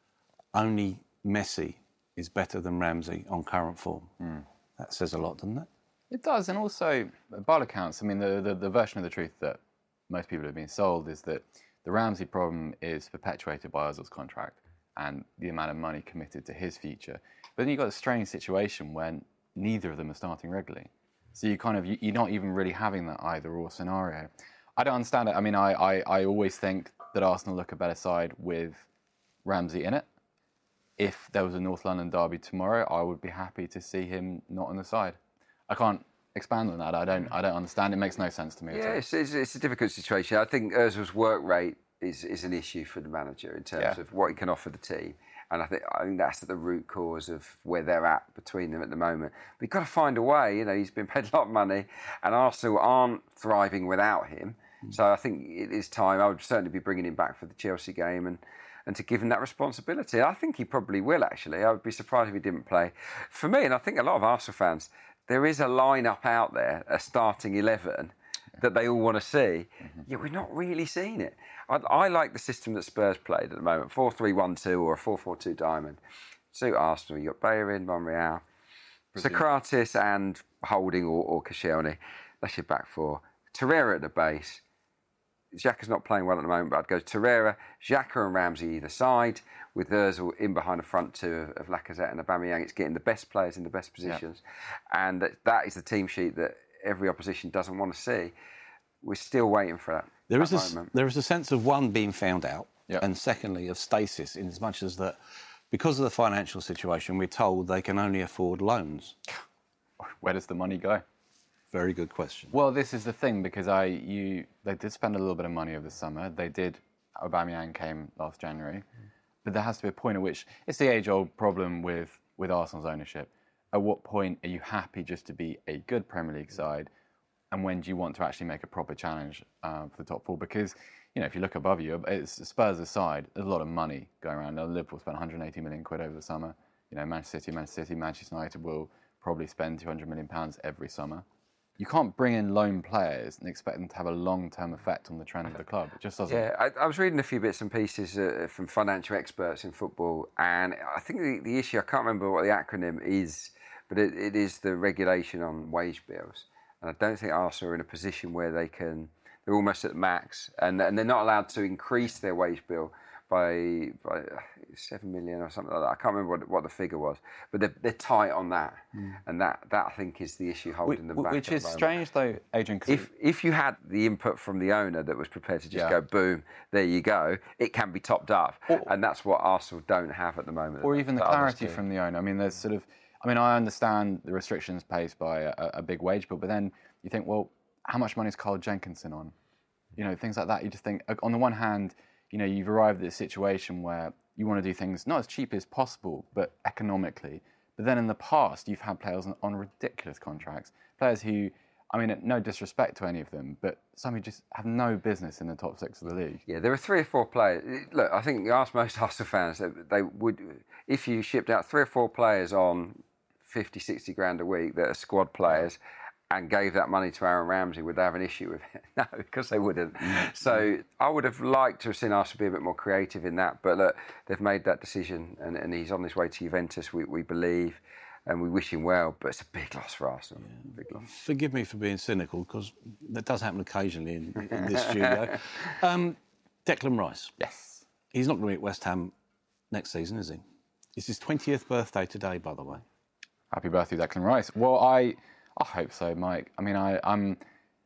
only Messi is better than Ramsey on current form. Mm. That says a lot, doesn't it?
It does, and also, by all accounts, I mean, the, the, the version of the truth that most people have been sold is that the Ramsey problem is perpetuated by Ozil's contract and the amount of money committed to his future. But then you've got a strange situation when neither of them are starting regularly. So you kind of, you, you're not even really having that either-or scenario. I don't understand it. I mean, I, I, I always think that Arsenal look a better side with Ramsey in it. If there was a North London derby tomorrow, I would be happy to see him not on the side. I can't expand on that. I don't I don't understand. It makes no sense to me.
Yeah, it's, it's, it's a difficult situation. I think Ozil's work rate is, is an issue for the manager in terms yeah. of what he can offer the team. And I think I think that's at the root cause of where they're at between them at the moment. But you've got to find a way. You know, he's been paid a lot of money, and Arsenal aren't thriving without him. So I think it is time. I would certainly be bringing him back for the Chelsea game and, and to give him that responsibility. I think he probably will, actually. I would be surprised if he didn't play. For me, and I think a lot of Arsenal fans, there is a lineup out there, a starting eleven, that they all want to see. Mm-hmm. Yeah, we're not really seeing it. I, I like the system that Spurs played at the moment, four three one two or a four four two diamond. Suit Arsenal. You've got Bellerin, Monreal, Socrates and Holding or, or Koscielny. That's your back four. Torreira at the base. Xhaka's not playing well at the moment, but I'd go Torreira, Xhaka and Ramsey either side, with Ozil in behind the front two of, of Lacazette and Aubameyang. It's getting the best players in the best positions. Yep. And that, that is the team sheet that every opposition doesn't want to see. We're still waiting for that.
There
that
is a, there is a sense of, one, being found out, yep. and secondly, of stasis, in as much as that, because of the financial situation, we're told they can only afford loans.
Where does the money go?
Very good question.
Well, this is the thing, because I, you, they did spend a little bit of money over the summer. They did. Aubameyang came last January, mm. but there has to be a point at which it's the age-old problem with with Arsenal's ownership. At what point are you happy just to be a good Premier League side, and when do you want to actually make a proper challenge uh, for the top four? Because you know, if you look above you, it's Spurs aside, there's a lot of money going around. Now, Liverpool spent one hundred eighty million quid over the summer. You know, Manchester City, Manchester City, Manchester United will probably spend two hundred million pounds every summer. You can't bring in loan players and expect them to have a long-term effect on the trend of the club. It just doesn't.
Yeah, I, I was reading a few bits and pieces uh, from financial experts in football, and I think the, the issue, I can't remember what the acronym is, but it, it is the regulation on wage bills. And I don't think Arsenal are in a position where they can, they're almost at max, and, and they're not allowed to increase their wage bill by, by seven million or something like that. I can't remember what, what the figure was, but they're, they're tight on that, mm. and that, that I think is the issue holding them
which,
back.
Which is strange, though, Adrian.
If if you had the input from the owner that was prepared to just yeah. go boom, there you go, it can be topped up, or, and that's what Arsenal don't have at the moment.
Or even the clarity from the owner. I mean, there's sort of, I mean, I understand the restrictions placed by a, a big wage bill, but then you think, well, how much money is Carl Jenkinson on? You know, things like that. You just think, on the one hand, you know, you've arrived at a situation where you want to do things not as cheap as possible, but economically. But then in the past, you've had players on, on ridiculous contracts. Players who, I mean, no disrespect to any of them, but some who just have no business in the top six of the league.
Yeah, there are three or four players. Look, I think you ask most Arsenal fans, they would, if you shipped out three or four players on fifty, sixty grand a week that are squad players, and gave that money to Aaron Ramsey, would they have an issue with it? No, because they wouldn't. So I would have liked to have seen Arsenal be a bit more creative in that. But look, they've made that decision, and, and he's on his way to Juventus, we, we believe, and we wish him well. But it's a big loss for Arsenal. Yeah. Big loss.
Forgive me for being cynical, because that does happen occasionally in, in this studio. Um, Declan Rice.
Yes.
He's not going to be at West Ham next season, is he? It's his twentieth birthday today, by the way.
Happy birthday, Declan Rice. Well, I I hope so, Mike. I mean, I I'm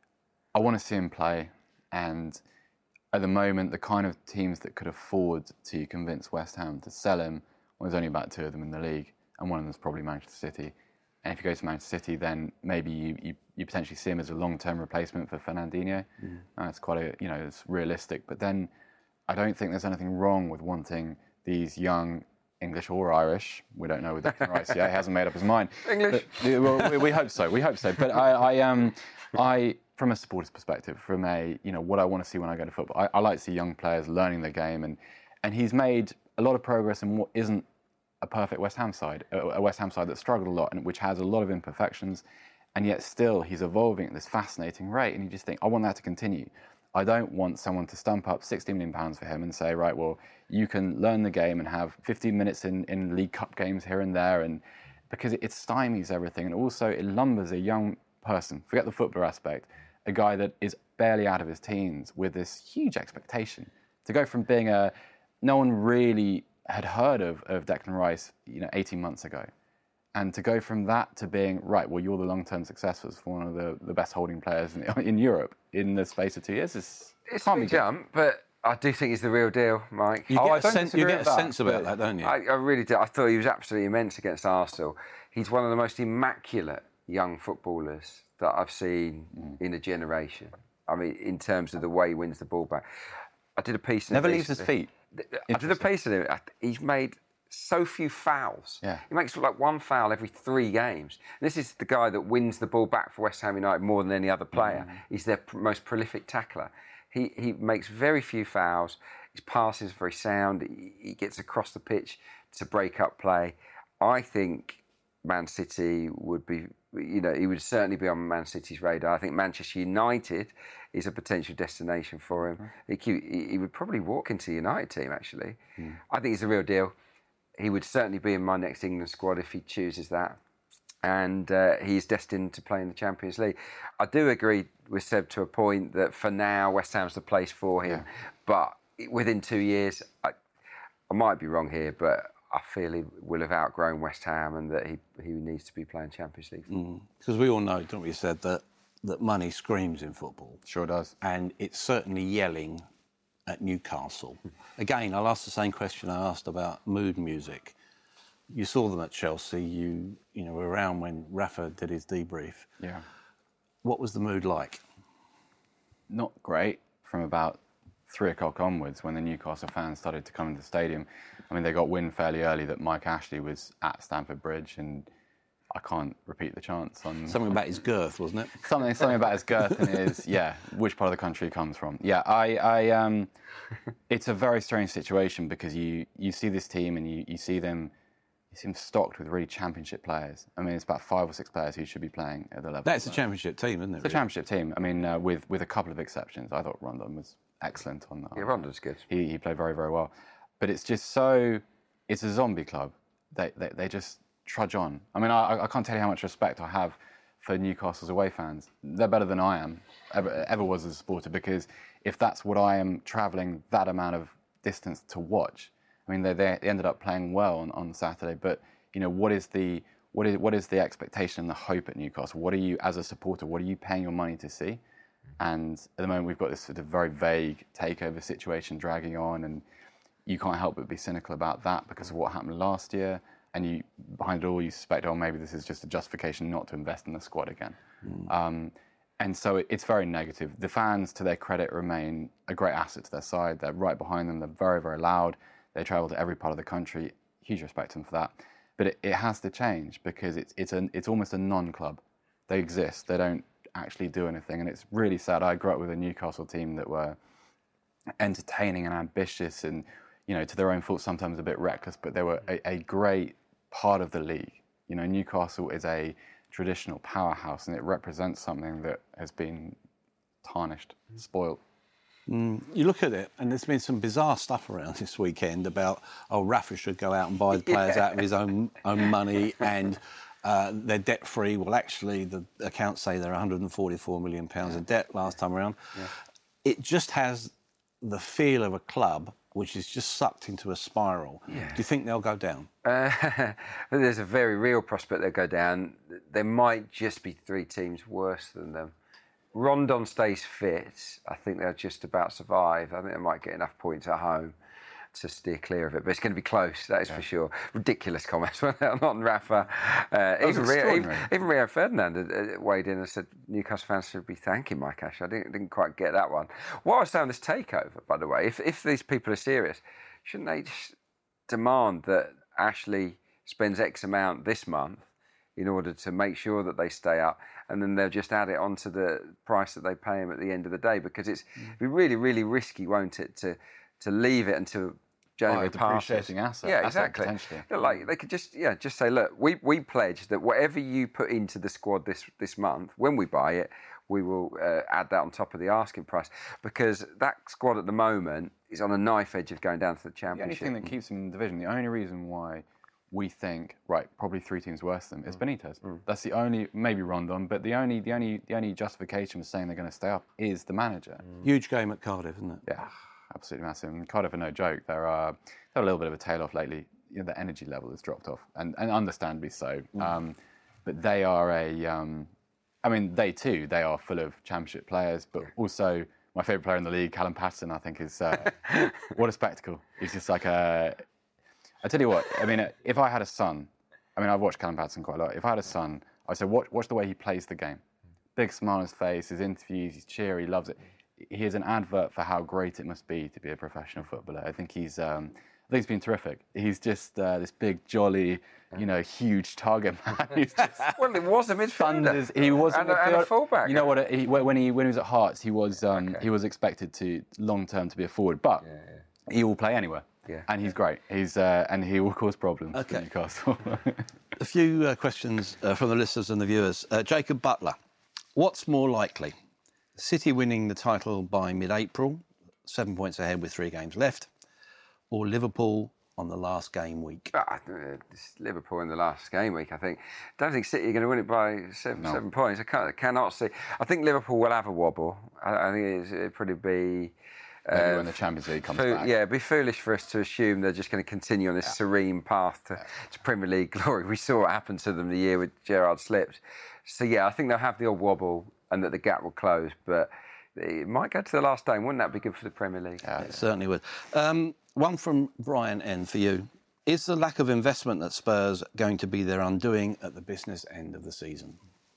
I want to see him play, and at the moment, the kind of teams that could afford to convince West Ham to sell him, well, there's only about two of them in the league, and one of them is probably Manchester City. And if you go to Manchester City, then maybe you, you, you potentially see him as a long-term replacement for Fernandinho. Mm. Uh, it's quite a, you know, it's realistic. But then I don't think there's anything wrong with wanting these young English or Irish. We don't know with Declan Rice yet. He hasn't made up his mind.
English.
But, well, we, we hope so. We hope so. But I, I, um, I, from a supporter's perspective, from a, you know, what I want to see when I go to football, I, I like to see young players learning the game, and and he's made a lot of progress in what isn't a perfect West Ham side, a West Ham side that struggled a lot and which has a lot of imperfections, and yet still he's evolving at this fascinating rate. And you just think, I want that to continue. I don't want someone to stump up sixty million pounds for him and say, right, well, you can learn the game and have fifteen minutes in, in League Cup games here and there, and because it, it stymies everything, and also it lumbers a young person, forget the footballer aspect, a guy that is barely out of his teens with this huge expectation to go from being a, no one really had heard of, of Declan Rice, you know, eighteen months ago. And to go from that to being, right, well, you're the long-term successors for one of the, the best holding players in, in Europe in the space of two years. Is,
it's a big jump, but I do think he's the real deal, Mike.
You
oh,
get,
I
a,
don't
sense, you get a
that,
sense about that, don't you?
I, I really do. I thought he was absolutely immense against Arsenal. He's one of the most immaculate young footballers that I've seen mm. in a generation. I mean, in terms of the way he wins the ball back. I did a piece...
Never leaves his feet.
I did a piece of him. He's made so few fouls.
Yeah.
He makes like one foul every three games. And this is the guy that wins the ball back for West Ham United more than any other player. Mm. He's their pr- most prolific tackler. He he makes very few fouls. His passing is very sound. He, he gets across the pitch to break up play. I think Man City would be, you know, he would certainly be on Man City's radar. I think Manchester United is a potential destination for him. Mm. He, he would probably walk into the United team, actually. Mm. I think he's the real deal. He would certainly be in my next England squad if he chooses that. And uh, he's destined to play in the Champions League. I do agree with Seb to a point that for now, West Ham's the place for him. Yeah. But within two years, I, I might be wrong here, but I feel he will have outgrown West Ham and that he he needs to be playing Champions League.
Because mm. we all know, don't we, said that, that money screams in football.
Sure does.
And it's certainly yelling at Newcastle. Again, I'll ask the same question I asked about mood music. You saw them at Chelsea. You you know were around when Rafa did his debrief.
Yeah.
What was the mood like?
Not great from about three o'clock onwards when the Newcastle fans started to come into the stadium. I mean, they got wind fairly early that Mike Ashley was at Stamford Bridge, and I can't repeat the chants on...
Something about his girth, wasn't it?
Something something about his girth and his, yeah, which part of the country he comes from. Yeah, I... I um, it's a very strange situation because you, you see this team and you, you see them... You see them stocked with really championship players. I mean, it's about five or six players who should be playing at the level.
That's a championship team, isn't it?
It's really? a championship team. I mean, uh, with with a couple of exceptions. I thought Rondon was excellent on that.
Yeah, Rondon's good.
He he played very, very well. But it's just so... It's a zombie club. They they, they just trudge on. I mean, I, I can't tell you how much respect I have for Newcastle's away fans. They're better than I am, ever, ever was as a supporter, because if that's what I am travelling that amount of distance to watch... I mean, they, they ended up playing well on, on Saturday, but you know, what is the what is what is the expectation and the hope at Newcastle? What are you, as a supporter, what are you paying your money to see? And at the moment, we've got this sort of very vague takeover situation dragging on, and you can't help but be cynical about that because of what happened last year. And you, behind it all, you suspect, oh, maybe this is just a justification not to invest in the squad again. Mm. Um, and so it, it's very negative. The fans, to their credit, remain a great asset to their side. They're right behind them. They're very, very loud. They travel to every part of the country. Huge respect to them for that. But it, it has to change because it's it's an it's almost a non-club. They exist. They don't actually do anything, and it's really sad. I grew up with a Newcastle team that were entertaining and ambitious, and you know, to their own fault, sometimes a bit reckless. But they were a, a great part of the league. You know, Newcastle is a traditional powerhouse, and it represents something that has been tarnished, spoilt.
Mm, you look at it, and there's been some bizarre stuff around this weekend about, oh, Rafa should go out and buy the players yeah. out of his own own money, and uh, they're debt-free. Well, actually, the accounts say they're one hundred forty-four million pounds yeah. of debt last time around. Yeah. It just has the feel of a club which is just sucked into a spiral.
Yeah.
Do you think they'll go down?
Uh, there's a very real prospect they'll go down. There might just be three teams worse than them. Rondon stays fit. I think they'll just about survive. I think they might get enough points at home to steer clear of it, but it's going to be close, that is yeah. for sure. Ridiculous comments on Rafa. Uh, even, Rio, even, even Rio Ferdinand uh, weighed in and said Newcastle fans should be thanking Mike Ashley. I didn't, didn't quite get that one. What I was saying on this takeover, by the way, if, if these people are serious, shouldn't they just demand that Ashley spends X amount this month in order to make sure that they stay up, and then they'll just add it onto the price that they pay him at the end of the day? Because it's mm. it'd be really, really risky, won't it, to to leave it until January
oh, depreciating
passes.
asset.
Yeah,
asset
exactly.
Potentially.
Like they could just yeah, just say, look, we we pledge that whatever you put into the squad this this month, when we buy it, we will uh, add that on top of the asking price, because that squad at the moment is on a knife edge of going down to the Championship.
The only thing that keeps them in the division, the only reason why we think right, probably three teams worse than them is Benitez. Mm. That's the only, maybe Rondon, but the only the only the only justification for saying they're going to stay up is the manager.
Mm. Huge game at Cardiff, isn't it?
Yeah. Absolutely massive. And Cardiff are no joke. They're, uh, they're a little bit of a tail off lately. You know, the energy level has dropped off, and, and understandably so. Mm. Um, but they are a, um, I mean, they too, they are full of Championship players, but also my favourite player in the league, Callum Paterson, I think is, uh, what a spectacle. He's just like a, I tell you what, I mean, if I had a son, I mean, I've watched Callum Paterson quite a lot. If I had a son, I'd say, watch, watch the way he plays the game. Big smile on his face, his interviews, he's cheery, he loves it. He is an advert for how great it must be to be a professional footballer. I think he's, um, I think he's been terrific. He's just uh, this big, jolly, you know, huge target man. He's just
well, it was a midfielder.
Thunders. He was
and, a, and a fullback.
You know what? He, when he when he was at Hearts, he was um, okay. he was expected to long term to be a forward, but yeah, yeah. he will play anywhere. Yeah. And he's great. He's uh, and he will cause problems okay. for Newcastle.
A few uh, questions uh, from the listeners and the viewers. Uh, Jacob Butler, what's more likely? City winning the title by mid-April, seven points ahead with three games left, or Liverpool on the last game week?
Uh, it's Liverpool in the last game week, I think. I don't think City are going to win it by seven, no. seven points. I, can't, I cannot see. I think Liverpool will have a wobble. I, I think it's, it'll probably be...
Maybe uh, when the Champions League comes
fo-
back.
Yeah, it'd be foolish for us to assume they're just going to continue on this yeah. serene path to, yeah. to Premier League glory. We saw what happened to them the year with Gerrard slipped. So, yeah, I think they'll have the odd wobble and that the gap will close, but it might go to the last game. Wouldn't that be good for the Premier League?
Yeah, it certainly would. Um, one from Brian N for you. Is the lack of investment at Spurs going to be their undoing at the business end of the season?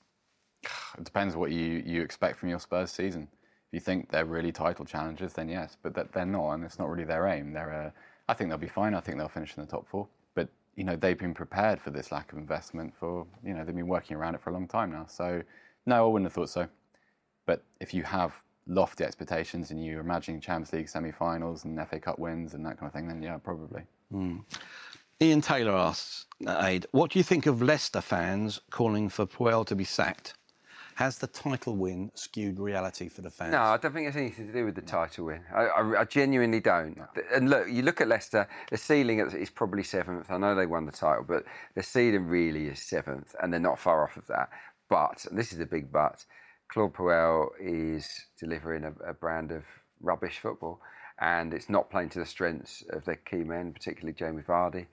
It depends what you, you expect from your Spurs season. If you think they're really title challengers, then yes, but that they're not, and it's not really their aim. They're, uh, I think they'll be fine. I think they'll finish in the top four. But, you know, they've been prepared for this lack of investment for, you know, they've been working around it for a long time now. So, no, I wouldn't have thought so. But if you have lofty expectations and you're imagining Champions League semi-finals and F A Cup wins and that kind of thing, then yeah, probably.
Mm. Ian Taylor asks, Aid, what do you think of Leicester fans calling for Puel to be sacked? Has the title win skewed reality for the fans?
No, I don't think it's anything to do with the title win. I, I, I genuinely don't. No. And look, you look at Leicester, the ceiling is probably seventh. I know they won the title, but the ceiling really is seventh, and they're not far off of that. But, and this is a big but, Claude Puel is delivering a, a brand of rubbish football, and it's not playing to the strengths of their key men, particularly Jamie Vardy,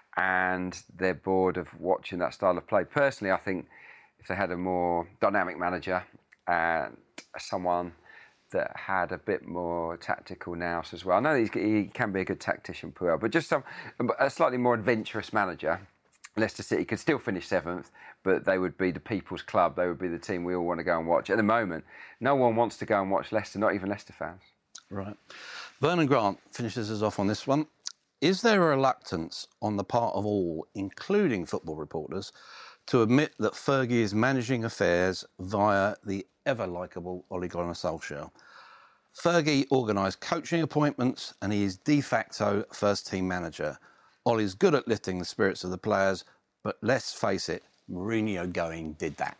and they're bored of watching that style of play. Personally, I think if they had a more dynamic manager and someone that had a bit more tactical nous as well. I know he's, he can be a good tactician, Puel, but just some a slightly more adventurous manager, Leicester City could still finish seventh, but they would be the people's club. They would be the team we all want to go and watch. At the moment, no one wants to go and watch Leicester, not even Leicester fans.
Right. Vernon Grant finishes us off on this one. Is there a reluctance on the part of all, including football reporters, to admit that Fergie is managing affairs via the ever-likeable Ole Gunnar Solskjaer? Fergie organised coaching appointments and he is de facto first-team manager. Ole's good at lifting the spirits of the players, but let's face it, Mourinho going did that.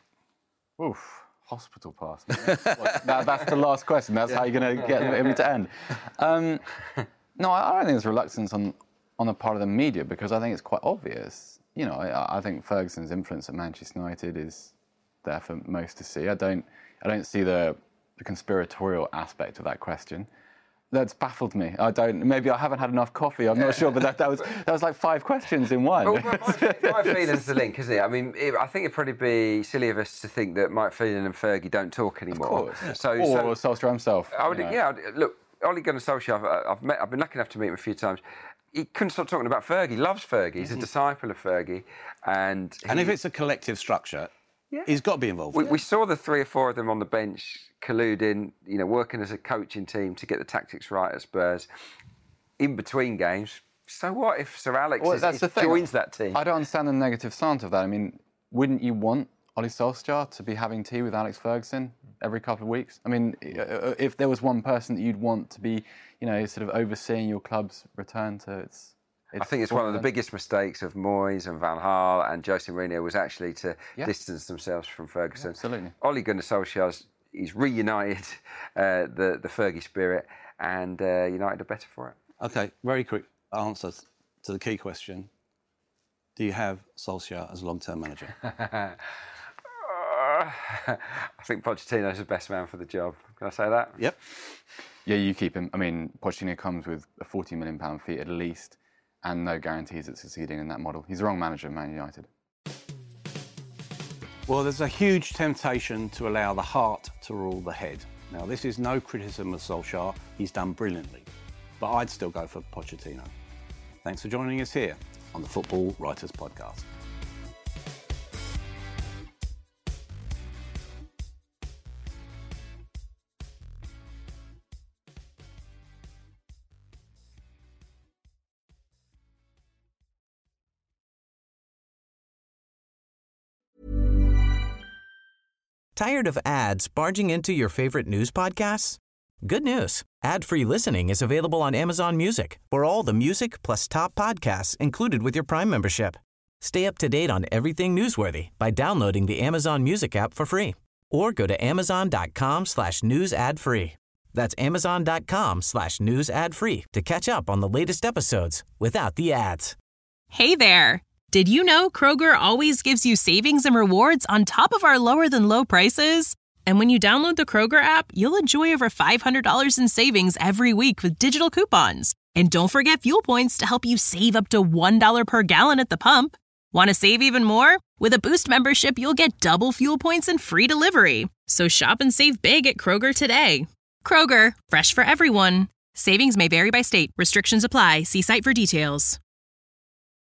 Oof, hospital pass. Well, that, that's the last question. That's yeah. how you're going to get him to end. Um, no, I don't think there's reluctance on, on the part of the media because I think it's quite obvious. You know, I, I think Ferguson's influence at Manchester United is there for most to see. I don't, I don't see the, the conspiratorial aspect of that question. That's baffled me. I don't. Maybe I haven't had enough coffee. I'm not sure, but that, that was that was like five questions in one.
Well, my, my feeling's the link, isn't it? I mean, it, I think it'd probably be silly of us to think that Mike Phelan and Fergie don't talk anymore.
Of course.
So,
or
so,
Solskjaer himself.
I would,
you know.
yeah. Look, Ole Gunnar Solskjaer. I've, I've met. I've been lucky enough to meet him a few times. He couldn't stop talking about Fergie. He loves Fergie. He's a disciple of Fergie, and he,
And if it's a collective structure,
Yeah.
he's got to be involved.
we, we saw the three or four of them on the bench colluding, you know, working as a coaching team to get the tactics right at Spurs. In between games, so what if Sir Alex
Well,
is,
that's
is
the thing.
joins that team?
I don't understand the negative slant of that. I mean, wouldn't you want Ole Solskjaer to be having tea with Alex Ferguson every couple of weeks? I mean, if there was one person that you'd want to be, you know, sort of overseeing your club's return to its...
I think it's one of the biggest mistakes of Moyes and Van Gaal and Jose Mourinho was actually to
Yeah.
distance themselves from Ferguson.
Yeah, absolutely.
Ole Gunnar Solskjaer's he's reunited uh, the the Fergie spirit, and uh, United are better for it.
OK, very quick answer to the key question. Do you have Solskjaer as long-term manager?
uh, I think Pochettino's the best man for the job. Can I say that?
Yep.
Yeah, you keep him. I mean, Pochettino comes with a forty million pound fee at least, and no guarantees at succeeding in that model. He's the wrong manager of Man United.
Well, there's a huge temptation to allow the heart to rule the head. Now, this is no criticism of Solskjaer. He's done brilliantly. But I'd still go for Pochettino. Thanks for joining us here on the Football Writers Podcast.
Tired of ads barging into your favorite news podcasts? Good news. Ad-free listening is available on Amazon Music for all the music plus top podcasts included with your Prime membership. Stay up to date on everything newsworthy by downloading the Amazon Music app for free or go to amazon.com slash news ad free. That's amazon.com slash news ad free to catch up on the latest episodes without the ads.
Hey there. Did you know Kroger always gives you savings and rewards on top of our lower than low prices? And when you download the Kroger app, you'll enjoy over five hundred dollars in savings every week with digital coupons. And don't forget fuel points to help you save up to one dollar per gallon at the pump. Want to save even more? With a Boost membership, you'll get double fuel points and free delivery. So shop and save big at Kroger today. Kroger, fresh for everyone. Savings may vary by state. Restrictions apply. See site for details.